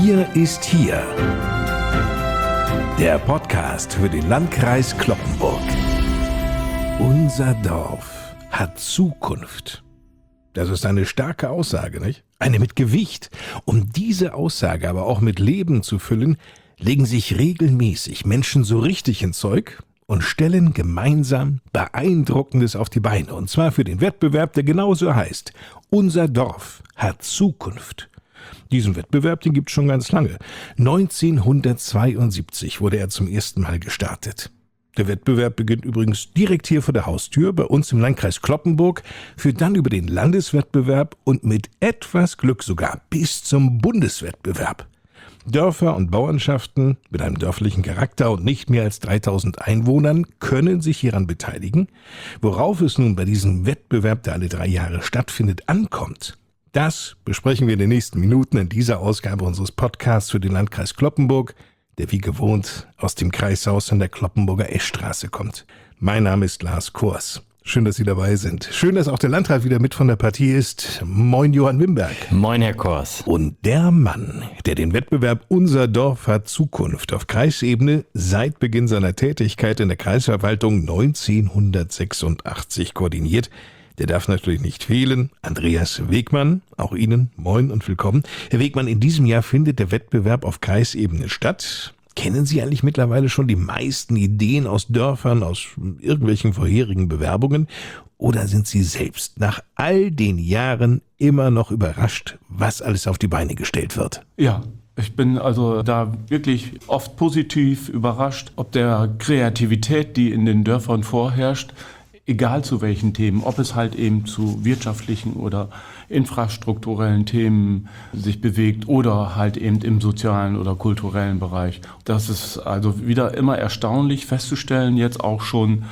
Wir ist hier. Der Podcast für den Landkreis Cloppenburg. Unser Dorf hat Zukunft. Das ist eine starke Aussage, nicht? Eine mit Gewicht. Um diese Aussage aber auch mit Leben zu füllen, legen sich regelmäßig Menschen so richtig ins Zeug und stellen gemeinsam Beeindruckendes auf die Beine. Und zwar für den Wettbewerb, der genauso heißt: Unser Dorf hat Zukunft. Diesen Wettbewerb, den gibt es schon ganz lange. 1972 wurde er zum ersten Mal gestartet. Der Wettbewerb beginnt übrigens direkt hier vor der Haustür, bei uns im Landkreis Cloppenburg, führt dann über den Landeswettbewerb und mit etwas Glück sogar bis zum Bundeswettbewerb. Dörfer und Bauernschaften mit einem dörflichen Charakter und nicht mehr als 3000 Einwohnern können sich hieran beteiligen. Worauf es nun bei diesem Wettbewerb, der alle 3 Jahre stattfindet, ankommt, das besprechen wir in den nächsten Minuten in dieser Ausgabe unseres Podcasts für den Landkreis Cloppenburg, der wie gewohnt aus dem Kreishaus an der Cloppenburger Eschstraße kommt. Mein Name ist Lars Kors. Schön, dass Sie dabei sind. Schön, dass auch der Landrat wieder mit von der Partie ist. Moin, Johann Wimberg. Moin, Herr Kors. Und der Mann, der den Wettbewerb Unser Dorf hat Zukunft auf Kreisebene seit Beginn seiner Tätigkeit in der Kreisverwaltung 1986 koordiniert, der darf natürlich nicht fehlen. Andreas Wegmann, auch Ihnen moin und willkommen. Herr Wegmann, in diesem Jahr findet der Wettbewerb auf Kreisebene statt. Kennen Sie eigentlich mittlerweile schon die meisten Ideen aus Dörfern, aus irgendwelchen vorherigen Bewerbungen? Oder sind Sie selbst nach all den Jahren immer noch überrascht, was alles auf die Beine gestellt wird? Ja, ich bin also da wirklich oft positiv überrascht, ob der Kreativität, die in den Dörfern vorherrscht, egal zu welchen Themen, ob es halt eben zu wirtschaftlichen oder infrastrukturellen Themen sich bewegt oder halt eben im sozialen oder kulturellen Bereich. Das ist also wieder immer erstaunlich festzustellen, jetzt auch schon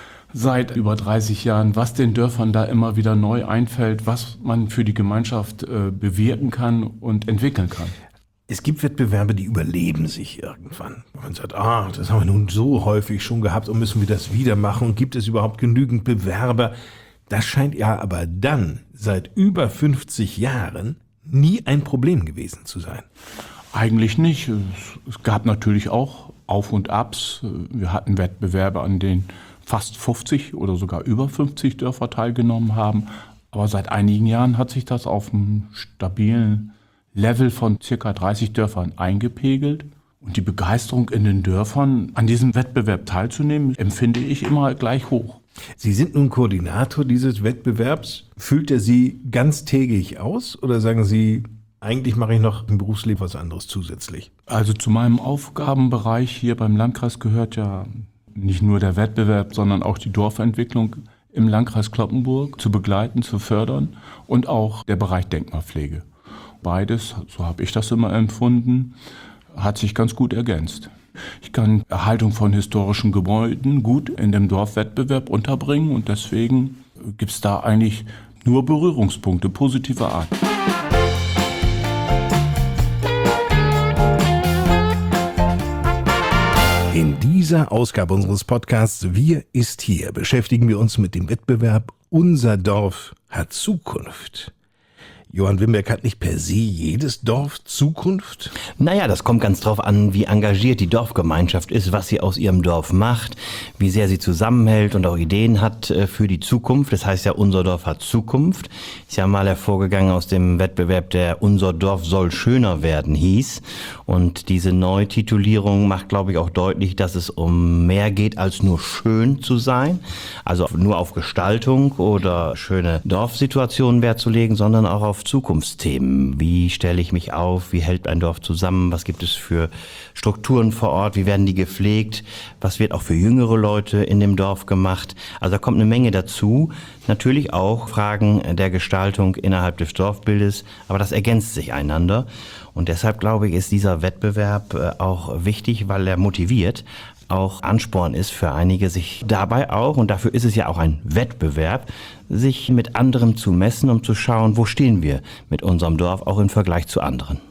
seit über 30 Jahren, was den Dörfern da immer wieder neu einfällt, was man für die Gemeinschaft bewirken kann und entwickeln kann. Es gibt Wettbewerbe, die überleben sich irgendwann. Man sagt, das haben wir nun so häufig schon gehabt und müssen wir das wieder machen. Und gibt es überhaupt genügend Bewerber? Das scheint ja aber dann seit über 50 Jahren nie ein Problem gewesen zu sein. Eigentlich nicht. Es gab natürlich auch Auf und Abs. Wir hatten Wettbewerbe, an denen fast 50 oder sogar über 50 Dörfer teilgenommen haben. Aber seit einigen Jahren hat sich das auf einem stabilen Level von ca. 30 Dörfern eingepegelt. Und die Begeisterung in den Dörfern, an diesem Wettbewerb teilzunehmen, empfinde ich immer gleich hoch. Sie sind nun Koordinator dieses Wettbewerbs. Füllt er Sie ganztägig aus oder sagen Sie, eigentlich mache ich noch im Berufsleben was anderes zusätzlich? Also zu meinem Aufgabenbereich hier beim Landkreis gehört ja nicht nur der Wettbewerb, sondern auch die Dorfentwicklung im Landkreis Cloppenburg zu begleiten, zu fördern und auch der Bereich Denkmalpflege. Beides, so habe ich das immer empfunden, hat sich ganz gut ergänzt. Ich kann Erhaltung von historischen Gebäuden gut in dem Dorfwettbewerb unterbringen und deswegen gibt es da eigentlich nur Berührungspunkte positiver Art. In dieser Ausgabe unseres Podcasts Wir ist hier beschäftigen wir uns mit dem Wettbewerb Unser Dorf hat Zukunft. Johann Wimberg, hat nicht per se jedes Dorf Zukunft? Naja, das kommt ganz drauf an, wie engagiert die Dorfgemeinschaft ist, was sie aus ihrem Dorf macht, wie sehr sie zusammenhält und auch Ideen hat für die Zukunft. Das heißt ja, unser Dorf hat Zukunft. Ist ja mal hervorgegangen aus dem Wettbewerb, der Unser Dorf soll schöner werden hieß. Und diese Neutitulierung macht, glaube ich, auch deutlich, dass es um mehr geht, als nur schön zu sein. Also nur auf Gestaltung oder schöne Dorfsituationen Wert zu legen, sondern auch auf Zukunftsthemen. Wie stelle ich mich auf? Wie hält ein Dorf zusammen? Was gibt es für Strukturen vor Ort? Wie werden die gepflegt? Was wird auch für jüngere Leute in dem Dorf gemacht? Also da kommt eine Menge dazu. Natürlich auch Fragen der Gestaltung innerhalb des Dorfbildes, aber das ergänzt sich einander. Und deshalb, glaube ich, ist dieser Wettbewerb auch wichtig, weil er motiviert, auch Ansporn ist für einige, sich dabei auch, und dafür ist es ja auch ein Wettbewerb, sich mit anderem zu messen, um zu schauen, wo stehen wir mit unserem Dorf auch im Vergleich zu anderen.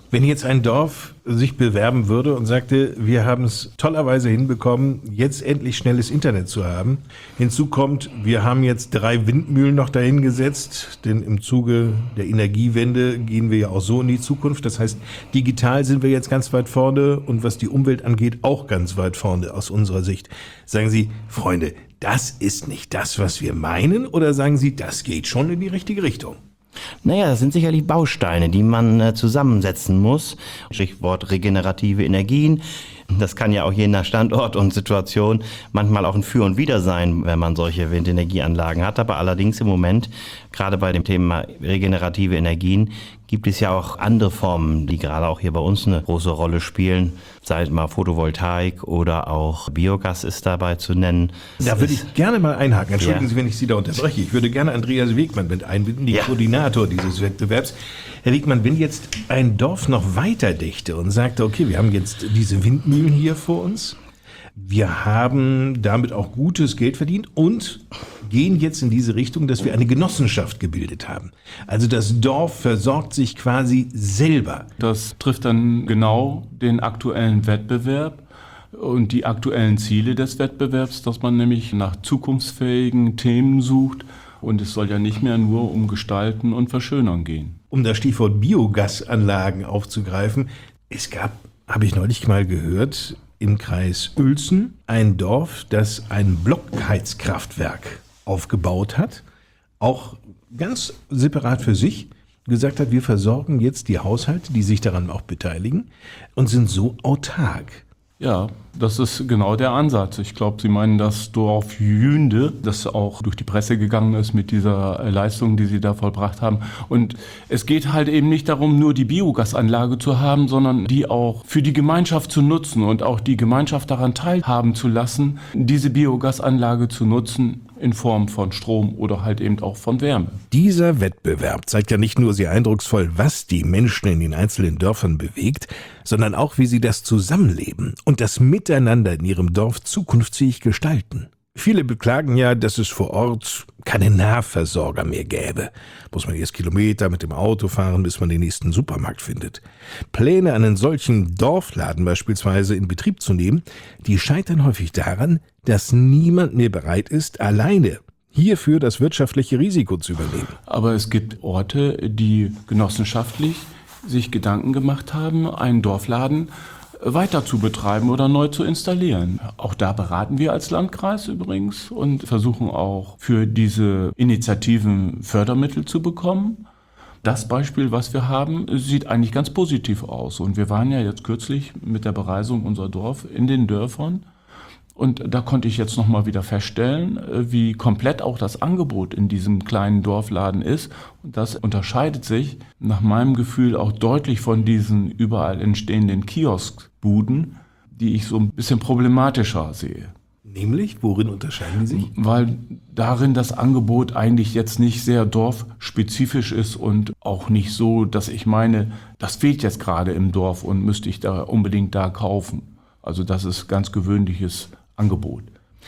Wenn jetzt ein Dorf sich bewerben würde und sagte, wir haben es tollerweise hinbekommen, jetzt endlich schnelles Internet zu haben. Hinzu kommt, wir haben jetzt 3 Windmühlen noch dahin gesetzt, denn im Zuge der Energiewende gehen wir ja auch so in die Zukunft. Das heißt, digital sind wir jetzt ganz weit vorne und was die Umwelt angeht, auch ganz weit vorne aus unserer Sicht. Sagen Sie, Freunde, das ist nicht das, was wir meinen, oder sagen Sie, das geht schon in die richtige Richtung? Naja, das sind sicherlich Bausteine, die man zusammensetzen muss. Stichwort regenerative Energien. Das kann ja auch je nach Standort und Situation manchmal auch ein Für und Wider sein, wenn man solche Windenergieanlagen hat. Aber allerdings im Moment, gerade bei dem Thema regenerative Energien, gibt es ja auch andere Formen, die gerade auch hier bei uns eine große Rolle spielen. Sei es mal Photovoltaik oder auch Biogas ist dabei zu nennen. Da würde ich gerne mal einhaken. Entschuldigen Sie, wenn ich Sie da unterbreche. Ich würde gerne Andreas Wegmann mit einbinden, die Koordinator dieses Wettbewerbs. Herr Wegmann, wenn jetzt ein Dorf noch weiter dächte und sagte, okay, wir haben jetzt diese Windmühlen hier vor uns, wir haben damit auch gutes Geld verdient und gehen jetzt in diese Richtung, dass wir eine Genossenschaft gebildet haben. Also das Dorf versorgt sich quasi selber. Das trifft dann genau den aktuellen Wettbewerb und die aktuellen Ziele des Wettbewerbs, dass man nämlich nach zukunftsfähigen Themen sucht. Und es soll ja nicht mehr nur um Gestalten und Verschönern gehen. Um das Stichwort Biogasanlagen aufzugreifen, es gab, habe ich neulich mal gehört, im Kreis Uelzen ein Dorf, das ein Blockheizkraftwerk aufgebaut hat, auch ganz separat für sich, gesagt hat, wir versorgen jetzt die Haushalte, die sich daran auch beteiligen und sind so autark. Ja, das ist genau der Ansatz. Ich glaube, Sie meinen das Dorf Jünde, das auch durch die Presse gegangen ist mit dieser Leistung, die Sie da vollbracht haben. Und es geht halt eben nicht darum, nur die Biogasanlage zu haben, sondern die auch für die Gemeinschaft zu nutzen und auch die Gemeinschaft daran teilhaben zu lassen, diese Biogasanlage zu nutzen in Form von Strom oder halt eben auch von Wärme. Dieser Wettbewerb zeigt ja nicht nur sehr eindrucksvoll, was die Menschen in den einzelnen Dörfern bewegt, sondern auch, wie sie das Zusammenleben und das Miteinander in ihrem Dorf zukunftsfähig gestalten. Viele beklagen ja, dass es vor Ort keine Nahversorger mehr gäbe. Muss man erst Kilometer mit dem Auto fahren, bis man den nächsten Supermarkt findet. Pläne, einen solchen Dorfladen beispielsweise in Betrieb zu nehmen, die scheitern häufig daran, dass niemand mehr bereit ist, alleine hierfür das wirtschaftliche Risiko zu übernehmen. Aber es gibt Orte, die genossenschaftlich sich Gedanken gemacht haben, einen Dorfladen weiter zu betreiben oder neu zu installieren. Auch da beraten wir als Landkreis übrigens und versuchen auch für diese Initiativen Fördermittel zu bekommen. Das Beispiel, was wir haben, sieht eigentlich ganz positiv aus. Und wir waren ja jetzt kürzlich mit der Bereisung unserer Dorf in den Dörfern. Und da konnte ich jetzt nochmal wieder feststellen, wie komplett auch das Angebot in diesem kleinen Dorfladen ist. Und das unterscheidet sich nach meinem Gefühl auch deutlich von diesen überall entstehenden Kioskbuden, die ich so ein bisschen problematischer sehe. Nämlich, worin unterscheiden die sich? Weil darin das Angebot eigentlich jetzt nicht sehr dorfspezifisch ist und auch nicht so, dass ich meine, das fehlt jetzt gerade im Dorf und müsste ich da unbedingt da kaufen. Also das ist ganz gewöhnliches Angebot.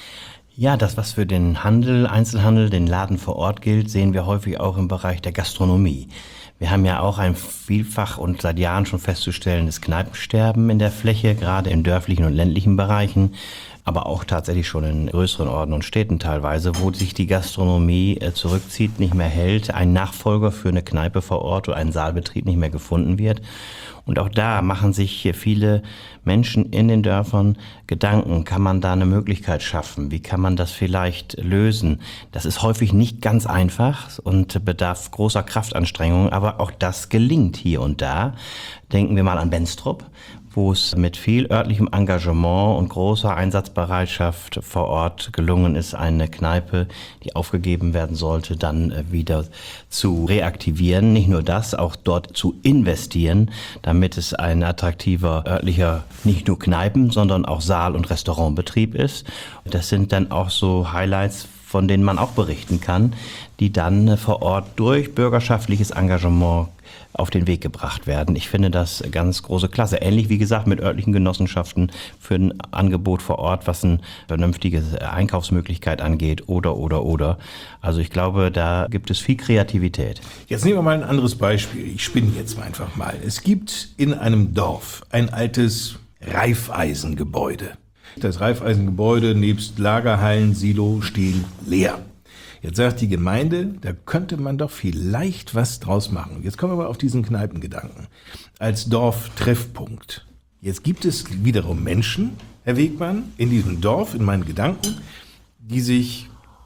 Ja, das, was für den Handel, Einzelhandel, den Laden vor Ort gilt, sehen wir häufig auch im Bereich der Gastronomie. Wir haben ja auch ein vielfach und seit Jahren schon festzustellendes Kneipensterben in der Fläche, gerade in dörflichen und ländlichen Bereichen, aber auch tatsächlich schon in größeren Orten und Städten teilweise, wo sich die Gastronomie zurückzieht, nicht mehr hält, ein Nachfolger für eine Kneipe vor Ort oder ein Saalbetrieb nicht mehr gefunden wird. Und auch da machen sich viele Menschen in den Dörfern Gedanken, kann man da eine Möglichkeit schaffen? Wie kann man das vielleicht lösen? Das ist häufig nicht ganz einfach und bedarf großer Kraftanstrengungen, aber auch das gelingt hier und da. Denken wir mal an Benstrup, wo es mit viel örtlichem Engagement und großer Einsatzbereitschaft vor Ort gelungen ist, eine Kneipe, die aufgegeben werden sollte, dann wieder zu reaktivieren. Nicht nur das, auch dort zu investieren, damit es ein attraktiver örtlicher, nicht nur Kneipen, sondern auch Saal- und Restaurantbetrieb ist. Das sind dann auch so Highlights, von denen man auch berichten kann, die dann vor Ort durch bürgerschaftliches Engagement auf den Weg gebracht werden. Ich finde das ganz große Klasse. Ähnlich wie gesagt mit örtlichen Genossenschaften für ein Angebot vor Ort, was eine vernünftige Einkaufsmöglichkeit angeht oder. Also ich glaube, da gibt es viel Kreativität. Jetzt nehmen wir mal ein anderes Beispiel. Ich spinne jetzt einfach mal. Es gibt in einem Dorf ein altes Reifeisengebäude. Das Reifeisengebäude nebst Lagerhallen, Silo stehen leer. Jetzt sagt die Gemeinde, da könnte man doch vielleicht was draus machen. Jetzt kommen wir mal auf diesen Kneipengedanken. Als Dorftreffpunkt. Jetzt gibt es wiederum Menschen, Herr Wegmann, in diesem Dorf, in meinen Gedanken, die sich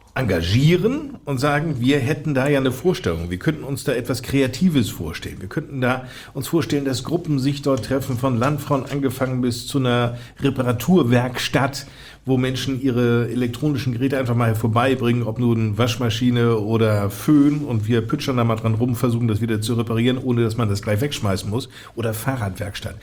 engagieren und sagen, wir hätten da ja eine Vorstellung. Wir könnten uns da etwas Kreatives vorstellen. Wir könnten da uns vorstellen, dass Gruppen sich dort treffen, von Landfrauen angefangen bis zu einer Reparaturwerkstatt, wo Menschen ihre elektronischen Geräte einfach mal vorbeibringen, ob nun Waschmaschine oder Föhn, und wir pütschern da mal dran rum, versuchen das wieder zu reparieren, ohne dass man das gleich wegschmeißen muss, oder Fahrradwerkstatt.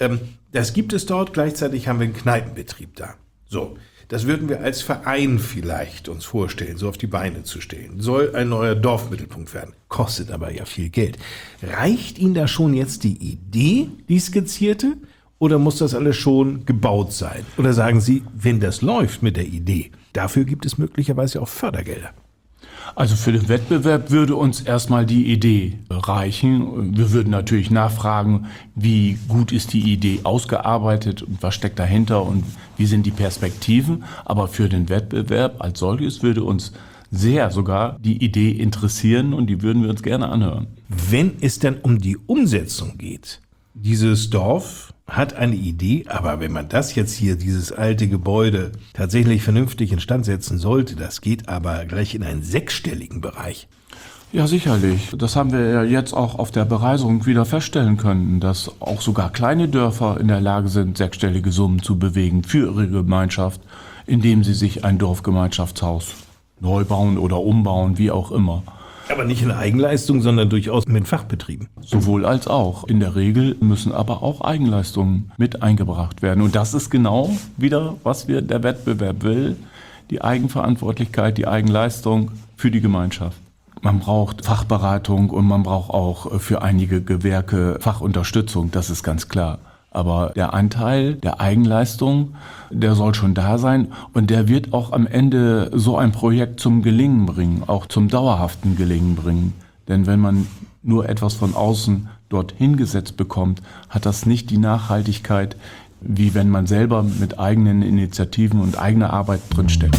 Das gibt es dort, gleichzeitig haben wir einen Kneipenbetrieb da. So, das würden wir als Verein vielleicht uns vorstellen, so auf die Beine zu stellen. Soll ein neuer Dorfmittelpunkt werden, kostet aber ja viel Geld. Reicht Ihnen da schon jetzt die Idee, die skizzierte? Oder muss das alles schon gebaut sein? Oder sagen Sie, wenn das läuft mit der Idee, dafür gibt es möglicherweise auch Fördergelder? Also für den Wettbewerb würde uns erstmal die Idee reichen. Wir würden natürlich nachfragen, wie gut ist die Idee ausgearbeitet und was steckt dahinter und wie sind die Perspektiven. Aber für den Wettbewerb als solches würde uns sehr sogar die Idee interessieren und die würden wir uns gerne anhören. Wenn es dann um die Umsetzung geht, dieses Dorf hat eine Idee, aber wenn man das jetzt hier, dieses alte Gebäude, tatsächlich vernünftig instand setzen sollte, das geht aber gleich in einen sechsstelligen Bereich. Ja, sicherlich. Das haben wir ja jetzt auch auf der Bereisung wieder feststellen können, dass auch sogar kleine Dörfer in der Lage sind, sechsstellige Summen zu bewegen für ihre Gemeinschaft, indem sie sich ein Dorfgemeinschaftshaus neu bauen oder umbauen, wie auch immer. Aber nicht in Eigenleistung, sondern durchaus mit Fachbetrieben. Sowohl als auch. In der Regel müssen aber auch Eigenleistungen mit eingebracht werden. Und das ist genau wieder, was der Wettbewerb will. Die Eigenverantwortlichkeit, die Eigenleistung für die Gemeinschaft. Man braucht Fachberatung und man braucht auch für einige Gewerke Fachunterstützung, das ist ganz klar. Aber der Anteil der Eigenleistung, der soll schon da sein und der wird auch am Ende so ein Projekt zum Gelingen bringen, auch zum dauerhaften Gelingen bringen. Denn wenn man nur etwas von außen dort hingesetzt bekommt, hat das nicht die Nachhaltigkeit, wie wenn man selber mit eigenen Initiativen und eigener Arbeit drinsteckt.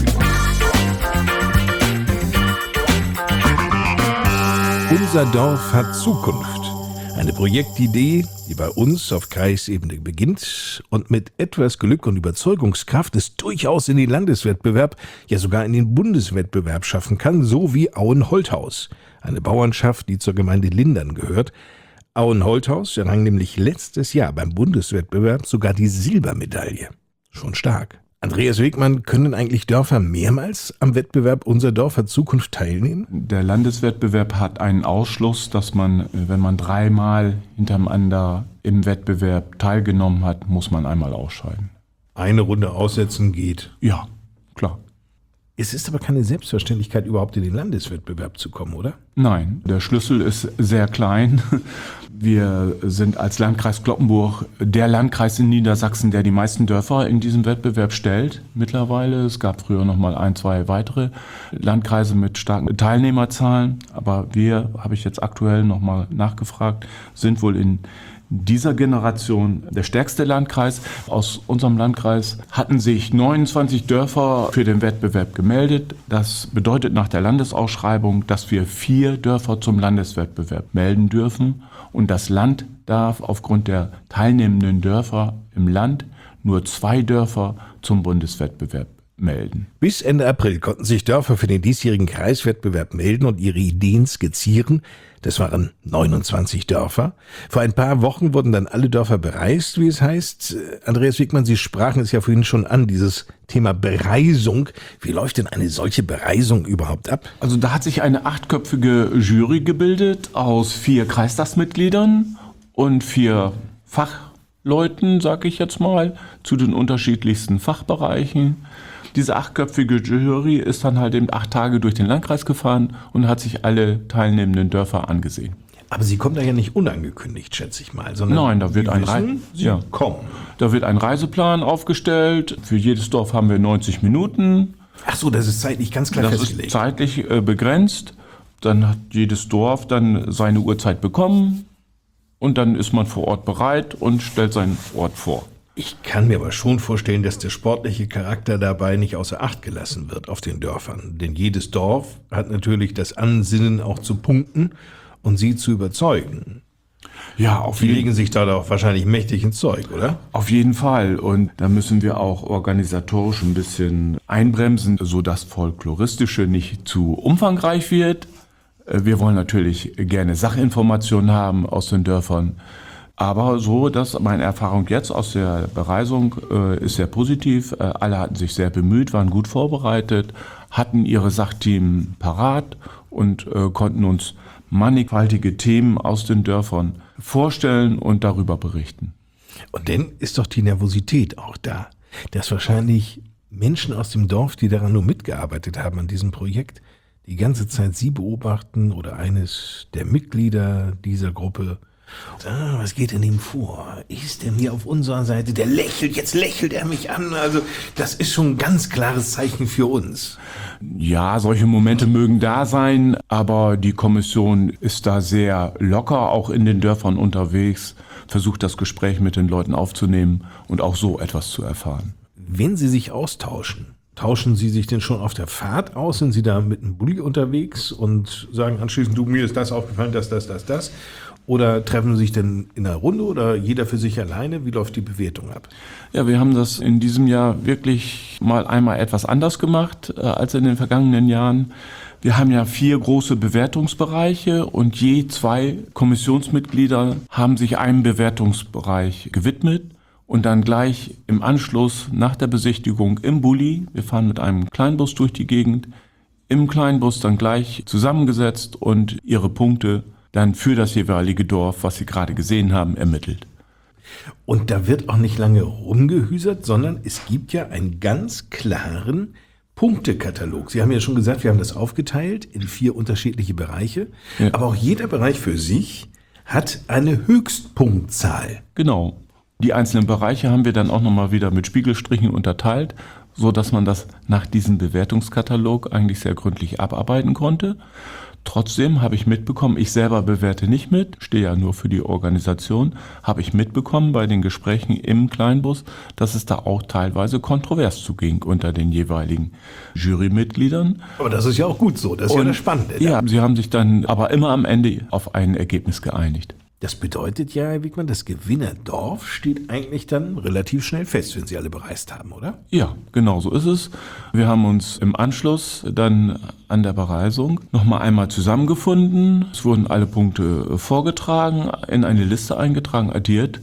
Unser Dorf hat Zukunft. Eine Projektidee, die bei uns auf Kreisebene beginnt und mit etwas Glück und Überzeugungskraft es durchaus in den Landeswettbewerb, ja sogar in den Bundeswettbewerb schaffen kann, so wie Auen-Holthaus, eine Bauernschaft, die zur Gemeinde Lindern gehört. Auen-Holthaus errang nämlich letztes Jahr beim Bundeswettbewerb sogar die Silbermedaille. Schon stark. Andreas Wegmann, können eigentlich Dörfer mehrmals am Wettbewerb Unser Dorf hat Zukunft teilnehmen? Der Landeswettbewerb hat einen Ausschluss, dass man, wenn man 3-mal hintereinander im Wettbewerb teilgenommen hat, muss man einmal ausscheiden. Eine Runde aussetzen geht. Ja, klar. Es ist aber keine Selbstverständlichkeit, überhaupt in den Landeswettbewerb zu kommen, oder? Nein, der Schlüssel ist sehr klein. Wir sind als Landkreis Cloppenburg der Landkreis in Niedersachsen, der die meisten Dörfer in diesem Wettbewerb stellt. Mittlerweile, es gab früher noch mal 1, 2 weitere Landkreise mit starken Teilnehmerzahlen. Aber wir, habe ich jetzt aktuell noch mal nachgefragt, sind wohl in dieser Generation der stärkste Landkreis. Aus unserem Landkreis hatten sich 29 Dörfer für den Wettbewerb gemeldet. Das bedeutet nach der Landesausschreibung, dass wir 4 Dörfer zum Landeswettbewerb melden dürfen. Und das Land darf aufgrund der teilnehmenden Dörfer im Land nur 2 Dörfer zum Bundeswettbewerb melden. Bis Ende April konnten sich Dörfer für den diesjährigen Kreiswettbewerb melden und ihre Ideen skizzieren. Das waren 29 Dörfer. Vor ein paar Wochen wurden dann alle Dörfer bereist, wie es heißt. Andreas Wegmann, Sie sprachen es ja vorhin schon an, dieses Thema Bereisung. Wie läuft denn eine solche Bereisung überhaupt ab? Also da hat sich eine 8-köpfige Jury gebildet aus 4 Kreistagsmitgliedern und 4 Fachleuten, sag ich jetzt mal, zu den unterschiedlichsten Fachbereichen. Diese 8-köpfige Jury ist dann halt eben 8 Tage durch den Landkreis gefahren und hat sich alle teilnehmenden Dörfer angesehen. Aber Sie kommen da ja nicht unangekündigt, schätze ich mal, sondern Nein, da wird Sie kommen. Da wird ein Reiseplan aufgestellt. Für jedes Dorf haben wir 90 Minuten. Ach so, das ist zeitlich ganz klar Das festgelegt. ist zeitlich begrenzt. Dann hat jedes Dorf dann seine Uhrzeit bekommen und dann ist man vor Ort bereit und stellt seinen Ort vor. Ich kann mir aber schon vorstellen, dass der sportliche Charakter dabei nicht außer Acht gelassen wird auf den Dörfern. Denn jedes Dorf hat natürlich das Ansinnen auch zu punkten und sie zu überzeugen. Ja, Die legen sich da doch wahrscheinlich mächtig ins Zeug, oder? Auf jeden Fall. Und da müssen wir auch organisatorisch ein bisschen einbremsen, sodass Folkloristische nicht zu umfangreich wird. Wir wollen natürlich gerne Sachinformationen haben aus den Dörfern. Aber so, dass meine Erfahrung jetzt aus der Bereisung ist sehr positiv. Alle hatten sich sehr bemüht, waren gut vorbereitet, hatten ihre Sachteam parat und konnten uns mannigfaltige Themen aus den Dörfern vorstellen und darüber berichten. Und dann ist doch die Nervosität auch da, dass wahrscheinlich Menschen aus dem Dorf, die daran nur mitgearbeitet haben an diesem Projekt, die ganze Zeit Sie beobachten oder eines der Mitglieder dieser Gruppe. Was geht denn ihm vor? Ist er hier auf unserer Seite? Der lächelt, jetzt lächelt er mich an. Also das ist schon ein ganz klares Zeichen für uns. Ja, solche Momente mögen da sein, aber die Kommission ist da sehr locker, auch in den Dörfern unterwegs, versucht das Gespräch mit den Leuten aufzunehmen und auch so etwas zu erfahren. Wenn Sie sich austauschen, tauschen Sie sich denn schon auf der Fahrt aus? Sind Sie da mit einem Bulli unterwegs und sagen anschließend, du, mir ist das aufgefallen, das? Oder treffen Sie sich denn in einer Runde oder jeder für sich alleine? Wie läuft die Bewertung ab? Ja, wir haben das in diesem Jahr wirklich mal einmal etwas anders gemacht als in den vergangenen Jahren. Wir haben ja 4 große Bewertungsbereiche und je 2 Kommissionsmitglieder haben sich einem Bewertungsbereich gewidmet und dann gleich im Anschluss nach der Besichtigung im Bulli, wir fahren mit einem Kleinbus durch die Gegend, im Kleinbus dann gleich zusammengesetzt und ihre Punkte dann für das jeweilige Dorf, was Sie gerade gesehen haben, ermittelt. Und da wird auch nicht lange rumgehüsert, sondern es gibt ja einen ganz klaren Punktekatalog. Sie haben ja schon gesagt, wir haben das aufgeteilt in 4 unterschiedliche Bereiche, Ja. aber auch jeder Bereich für sich hat eine Höchstpunktzahl. Genau. Die einzelnen Bereiche haben wir dann auch nochmal wieder mit Spiegelstrichen unterteilt, so dass man das nach diesem Bewertungskatalog eigentlich sehr gründlich abarbeiten konnte. Trotzdem habe ich mitbekommen, ich selber bewerte nicht mit, stehe ja nur für die Organisation, habe ich mitbekommen bei den Gesprächen im Kleinbus, dass es da auch teilweise kontrovers zuging unter den jeweiligen Jurymitgliedern. Aber das ist ja auch gut so, das ist ja das Spannende. Ja, sie haben sich dann aber immer am Ende auf ein Ergebnis geeinigt. Das bedeutet ja, Herr Wiegmann, das Gewinnerdorf steht eigentlich dann relativ schnell fest, wenn Sie alle bereist haben, oder? Ja, genau so ist es. Wir haben uns im Anschluss dann an der Bereisung nochmal einmal zusammengefunden. Es wurden alle Punkte vorgetragen, in eine Liste eingetragen, addiert.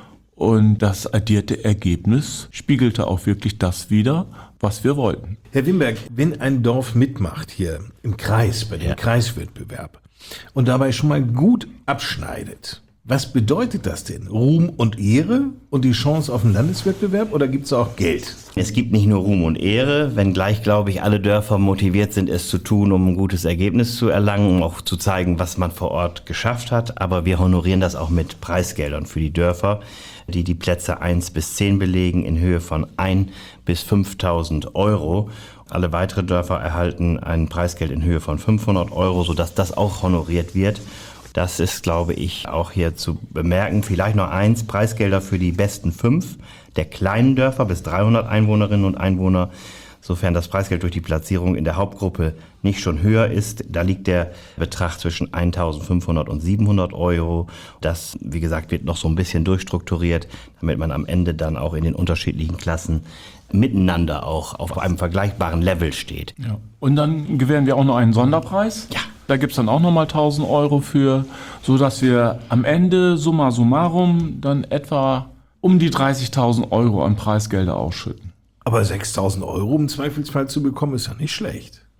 Und das addierte Ergebnis spiegelte auch wirklich das wider, was wir wollten. Herr Wimberg, wenn ein Dorf mitmacht hier im Kreis, bei dem Kreiswettbewerb, und dabei schon mal gut abschneidet, was bedeutet das denn? Ruhm und Ehre und die Chance auf einen Landeswettbewerb oder gibt es auch Geld? Es gibt nicht nur Ruhm und Ehre, wenngleich, glaube ich, alle Dörfer motiviert sind, es zu tun, um ein gutes Ergebnis zu erlangen, um auch zu zeigen, was man vor Ort geschafft hat. Aber wir honorieren das auch mit Preisgeldern für die Dörfer, die die Plätze 1 bis 10 belegen, in Höhe von 1.000 bis 5.000 Euro. Alle weiteren Dörfer erhalten ein Preisgeld in Höhe von 500 Euro, sodass das auch honoriert wird. Das ist, glaube ich, auch hier zu bemerken. Vielleicht noch eins, Preisgelder für die besten 5 der kleinen Dörfer bis 300 Einwohnerinnen und Einwohner. Sofern das Preisgeld durch die Platzierung in der Hauptgruppe nicht schon höher ist, da liegt der Betrag zwischen 1.500 und 700 Euro. Das, wie gesagt, wird noch so ein bisschen durchstrukturiert, damit man am Ende dann auch in den unterschiedlichen Klassen miteinander auch auf einem vergleichbaren Level steht. Ja. Und dann gewähren wir auch noch einen Sonderpreis. Ja. Da gibt es dann auch nochmal 1.000 Euro für, sodass wir am Ende summa summarum dann etwa um die 30.000 Euro an Preisgelder ausschütten. Aber 6.000 Euro im Zweifelsfall zu bekommen, ist ja nicht schlecht.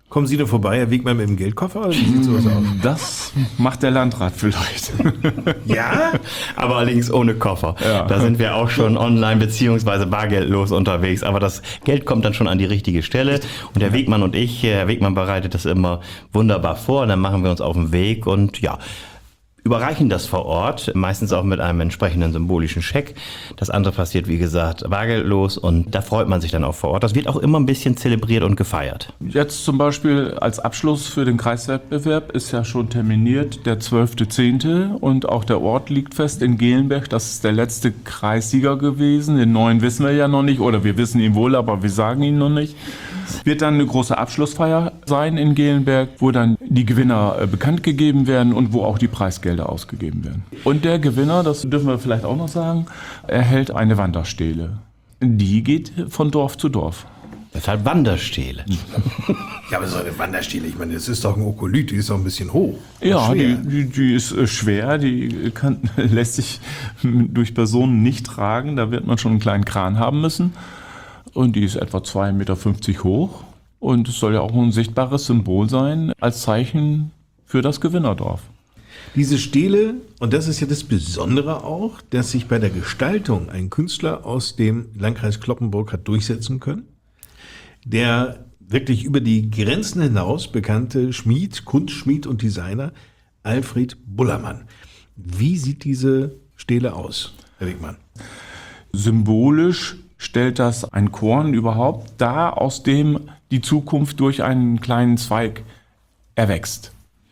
Kommen Sie da vorbei, Herr Wegmann, mit dem Geldkoffer? Oder wie sieht sowas aus? Das macht der Landrat vielleicht. Ja? Aber allerdings ohne Koffer. Ja. Da sind wir auch schon online beziehungsweise bargeldlos unterwegs. Aber das Geld kommt dann schon an die richtige Stelle. Und der Wegmann und ich, Herr Wegmann bereitet das immer wunderbar vor. Und dann machen wir uns auf den Weg und ja, überreichen das vor Ort, meistens auch mit einem entsprechenden symbolischen Scheck. Das andere passiert, wie gesagt, bargeldlos und da freut man sich dann auch vor Ort. Das wird auch immer ein bisschen zelebriert und gefeiert. Jetzt zum Beispiel als Abschluss für den Kreiswettbewerb ist ja schon terminiert der 12.10. und auch der Ort liegt fest in Gelenberg. Das ist der letzte Kreissieger gewesen. Den neuen wissen wir ja noch nicht oder wir wissen ihn wohl, aber wir sagen ihn noch nicht. Wird dann eine große Abschlussfeier sein in Gelenberg, wo dann die Gewinner bekannt gegeben werden und wo auch die Preisgelder ausgegeben werden. Und der Gewinner, das dürfen wir vielleicht auch noch sagen, erhält eine Wanderstele. Die geht von Dorf zu Dorf. Deshalb Wanderstele. Ja, aber so eine Wanderstele, ich meine, das ist doch ein Okolyt, die ist doch ein bisschen hoch. Ja, Schwer. die ist schwer, lässt sich durch Personen nicht tragen, da wird man schon einen kleinen Kran haben müssen. Und die ist etwa 2,50 Meter hoch. Und es soll ja auch ein sichtbares Symbol sein, als Zeichen für das Gewinnerdorf. Diese Stele, und das ist ja das Besondere auch, dass sich bei der Gestaltung ein Künstler aus dem Landkreis Cloppenburg hat durchsetzen können, der wirklich über die Grenzen hinaus bekannte Schmied, Kunstschmied und Designer Alfred Bullermann. Wie sieht diese Stele aus, Herr Wegmann? Symbolisch stellt das ein Korn überhaupt dar, aus dem die Zukunft durch einen kleinen Zweig erwächst.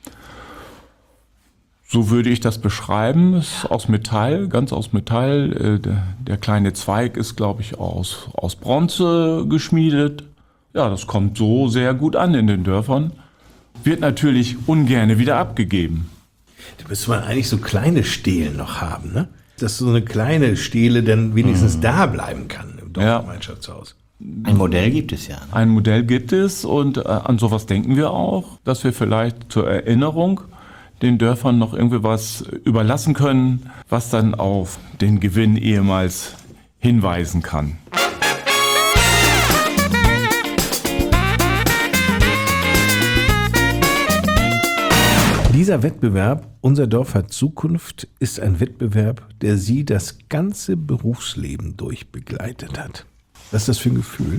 So würde ich das beschreiben. Es ist aus Metall, ganz aus Metall. Der kleine Zweig ist, glaube ich, aus Bronze geschmiedet. Ja, das kommt so sehr gut an in den Dörfern. Wird natürlich ungerne wieder abgegeben. Da müsste man eigentlich so kleine Stelen noch haben, ne? Dass so eine kleine Stele dann wenigstens da bleiben kann im Dorfgemeinschaftshaus. Ein Modell gibt es ja. Ne? Ein Modell gibt es und an sowas denken wir auch, dass wir vielleicht zur Erinnerung den Dörfern noch irgendwie was überlassen können, was dann auf den Gewinn ehemals hinweisen kann. Dieser Wettbewerb, Unser Dorf hat Zukunft, ist ein Wettbewerb, der Sie das ganze Berufsleben durch begleitet hat. Was ist das für ein Gefühl?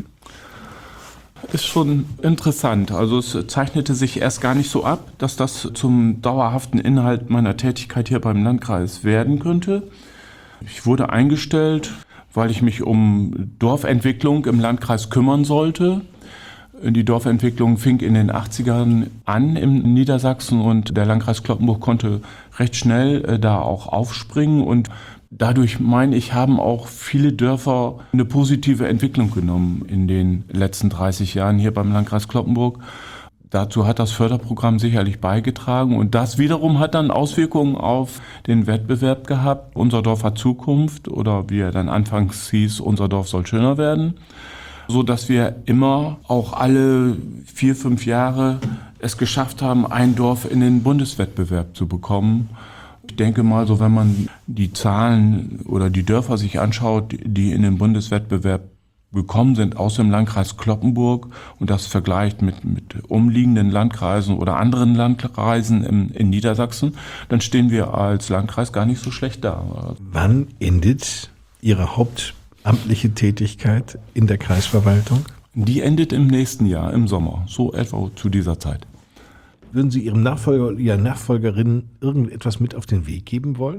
Ist schon interessant. Also es zeichnete sich erst gar nicht so ab, dass das zum dauerhaften Inhalt meiner Tätigkeit hier beim Landkreis werden könnte. Ich wurde eingestellt, weil ich mich um Dorfentwicklung im Landkreis kümmern sollte. Die Dorfentwicklung fing in den 80ern an in Niedersachsen und der Landkreis Cloppenburg konnte recht schnell da auch aufspringen und dadurch, meine ich, haben auch viele Dörfer eine positive Entwicklung genommen in den letzten 30 Jahren hier beim Landkreis Cloppenburg. Dazu hat das Förderprogramm sicherlich beigetragen und das wiederum hat dann Auswirkungen auf den Wettbewerb gehabt. Unser Dorf hat Zukunft oder wie er dann anfangs hieß, unser Dorf soll schöner werden. So dass wir immer auch alle 4-5 Jahre es geschafft haben, ein Dorf in den Bundeswettbewerb zu bekommen. Ich denke mal, so wenn man die Zahlen oder die Dörfer sich anschaut, die in den Bundeswettbewerb gekommen sind aus dem Landkreis Cloppenburg und das vergleicht mit umliegenden Landkreisen oder anderen Landkreisen in Niedersachsen, dann stehen wir als Landkreis gar nicht so schlecht da. Wann endet Ihre hauptamtliche Tätigkeit in der Kreisverwaltung? Die endet im nächsten Jahr, im Sommer, so etwa zu dieser Zeit. Würden Sie Ihrem Nachfolger oder Ihrer Nachfolgerin irgendetwas mit auf den Weg geben wollen?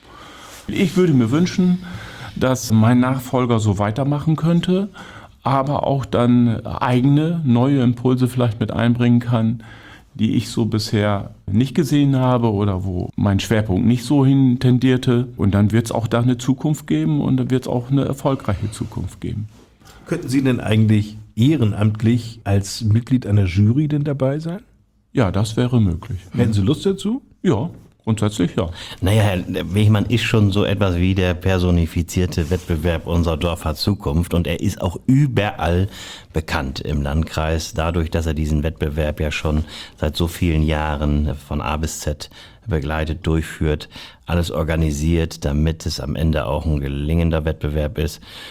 Ich würde mir wünschen, dass mein Nachfolger so weitermachen könnte, aber auch dann eigene, neue Impulse vielleicht mit einbringen kann, die ich so bisher nicht gesehen habe oder wo mein Schwerpunkt nicht so hin tendierte. Und dann wird es auch da eine Zukunft geben und dann wird es auch eine erfolgreiche Zukunft geben. Könnten Sie denn eigentlich ehrenamtlich als Mitglied einer Jury denn dabei sein? Ja, das wäre möglich. Hätten Sie Lust dazu? Ja, grundsätzlich ja. Naja, Herr Wegmann ist schon so etwas wie der personifizierte Wettbewerb Unser Dorf hat Zukunft und er ist auch überall bekannt im Landkreis, dadurch, dass er diesen Wettbewerb ja schon seit so vielen Jahren von A bis Z begleitet, durchführt, alles organisiert, damit es am Ende auch ein gelingender Wettbewerb ist.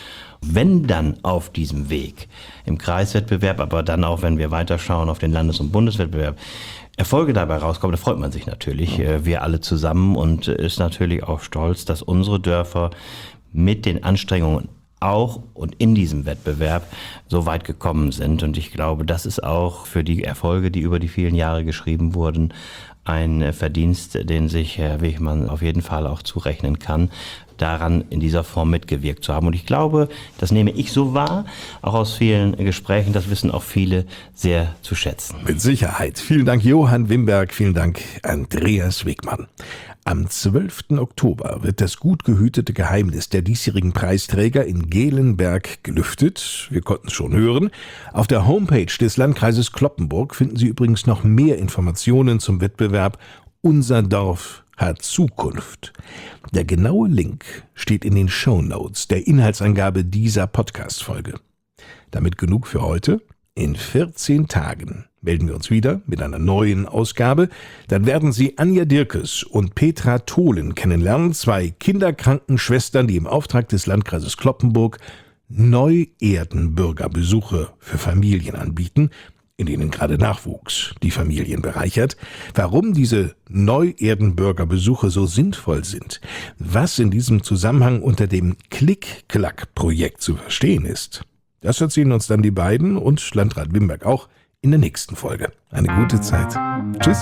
Wenn dann auf diesem Weg im Kreiswettbewerb, aber dann auch, wenn wir weiterschauen auf den Landes- und Bundeswettbewerb, Erfolge dabei rauskommen, da freut man sich natürlich, wir alle zusammen, und ist natürlich auch stolz, dass unsere Dörfer mit den Anstrengungen auch und in diesem Wettbewerb so weit gekommen sind. Und ich glaube, das ist auch für die Erfolge, die über die vielen Jahre geschrieben wurden, ein Verdienst, den sich Herr Wichmann auf jeden Fall auch zurechnen kann, daran in dieser Form mitgewirkt zu haben. Und ich glaube, das nehme ich so wahr, auch aus vielen Gesprächen, das wissen auch viele sehr zu schätzen. Mit Sicherheit. Vielen Dank, Johann Wimberg. Vielen Dank, Andreas Wichmann. Am 12. Oktober wird das gut gehütete Geheimnis der diesjährigen Preisträger in Gelenberg gelüftet. Wir konnten es schon hören. Auf der Homepage des Landkreises Cloppenburg finden Sie übrigens noch mehr Informationen zum Wettbewerb Unser Dorf hat Zukunft. Der genaue Link steht in den Shownotes der Inhaltsangabe dieser Podcast-Folge. Damit genug für heute. In 14 Tagen melden wir uns wieder mit einer neuen Ausgabe. Dann werden Sie Anja Dirkes und Petra Tholen kennenlernen, 2 Kinderkrankenschwestern, die im Auftrag des Landkreises Cloppenburg Neuerdenbürgerbesuche für Familien anbieten, in denen gerade Nachwuchs die Familien bereichert. Warum diese Neuerdenbürgerbesuche so sinnvoll sind, was in diesem Zusammenhang unter dem Klick-Klack-Projekt zu verstehen ist, das erzählen uns dann die beiden und Landrat Wimberg auch in der nächsten Folge. Eine gute Zeit. Tschüss.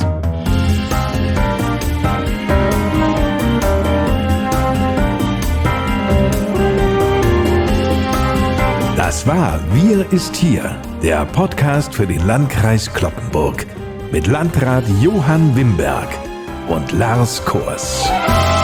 Das war Wir ist hier, der Podcast für den Landkreis Cloppenburg mit Landrat Johann Wimberg und Lars Kors.